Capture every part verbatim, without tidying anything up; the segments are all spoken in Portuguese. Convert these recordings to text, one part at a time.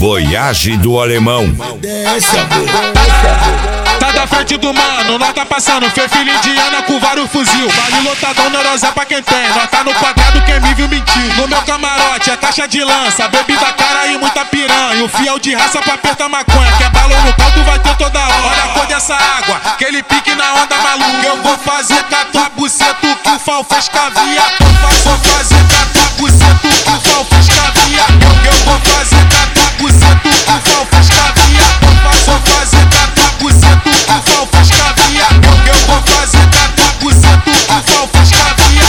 Voyage do Alemão. Desce, amor, desce, amor. Tá da frente do mano, nós tá passando. Fê filho indiana com vários fuzil. Vale lotadão, neurosé pra quem tem. Nós tá no quadrado, quem me viu mentir. No meu camarote é caixa de lança, bebida cara e muita piranha. O fiel de raça pra apertar maconha. Quer balão no pau, tu vai ter toda hora. Olha a cor dessa água, aquele pique na onda maluca. Eu vou fazer com a tua buceta que o fal fez cavia. Vou fazer com a tua buceta que o fal fez cavia. Eu vou fazer com a tua buceta que o fal fez cavia. Vou fazer com a tua buceta que o fal fez cavia. Eu vou fazer com a tua buceta que o fal fez cavia.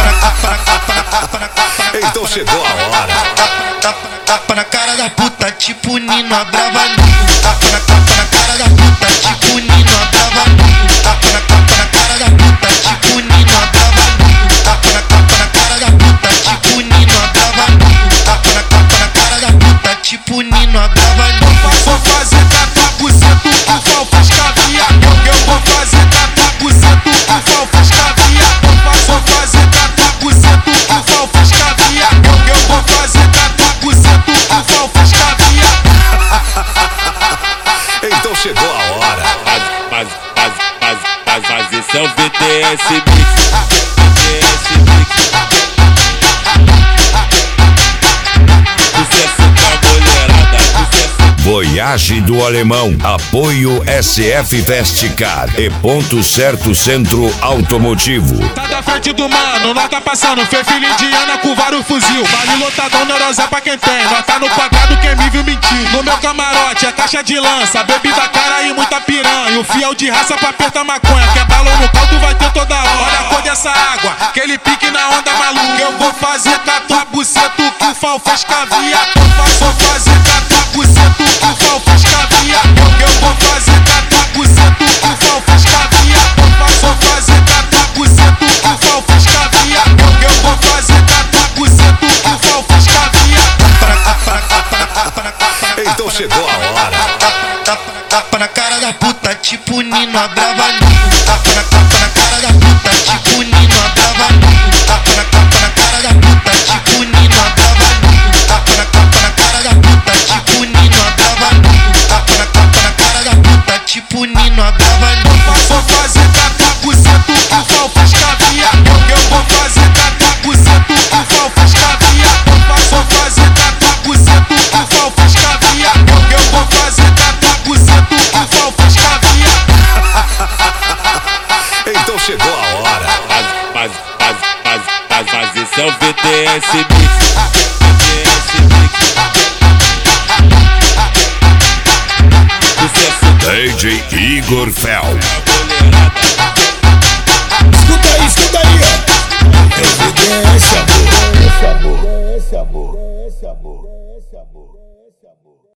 Então chegou a hora. Tapa na cara da puta, tipo Nino, a brava Nino. Tapa na, tapa na cara da puta, tipo Nino, a brava Nino. Tapa na, tapa na cara da puta, tipo Nino, a brava Nino. Tapa na, tapa na cara da puta, tipo Nino, a brava Nino. Tapa na, tapa na cara da puta, tipo Nino, a brava Nino. Vou fazer com a tua buceta que o fal fez cavia. Eu vou fazer com a tua buceta que o fal fez cavia. Vou fazer com a tua buceta que o fal fez cavia. Eu vou fazer com a tua buceta que o fal fez cavia. Então chegou a hora. Faz, faz, faz, faz, faz, esse é o V T S Mix. V T S Mix. Sucesso pra mulherada, sucesso. Voyage do Alemão. Apoio S F Festcar e Ponto Certo Centro Automotivo. Tá da frente do mano, nós tá passando. Fê filho indiana com vários fuzil. Vale lotadão, neurosé pra quem tem. Nós tá no quadrado, quem me viu mentir. No meu camarote é caixa de lança, bebida cara e muita piranha. O fiel de raça pra apertar maconha. Quer balão no pau, tu vai ter toda hora. Olha a cor dessa água, aquele pique na onda maluca. Eu vou fazer com a tua buceta que o fal fez cavia. Vou fazer com a tua buceta que o fal fez cavia. Eu vou fazer com a tua buceta que o fal fez cavia. Vou fazer com a tua buceta que o fal fez cavia. Eu vou fazer com a tua buceta que o fal fez cavia. Então chegou a hora. Tapa, tapa na cara da puta, tipo Nino, a brava Nino. Tapa na, tapa na cara da puta, tipo Nino, a brava Nino. Tapa na, tapa na cara da puta, tipo Nino, a brava Nino. Tapa na, tapa na cara da puta, tipo Nino, a brava Nino. Tapa na, tapa na cara da puta, tipo Nino, a brava Nino. Vou fazer com a tua buceta que o fal fez cavia. Eu vou fazer com a tua buceta que o fal fez cavia. Vou fazer com a tua buceta que o fal fez cavia. Eu vou fazer com a tua buceta que o fal fez cavia. Então chegou a hora. Faz, faz, faz, faz, faz, faz, esse é o V T S Mix. V T S Mix. Sucesso D J Igor Fel. pra mulherada. Escuta aí, escuta aí, ó. É o desce, amor, desce, amor, desce, amor, desce, amor, desce, amor.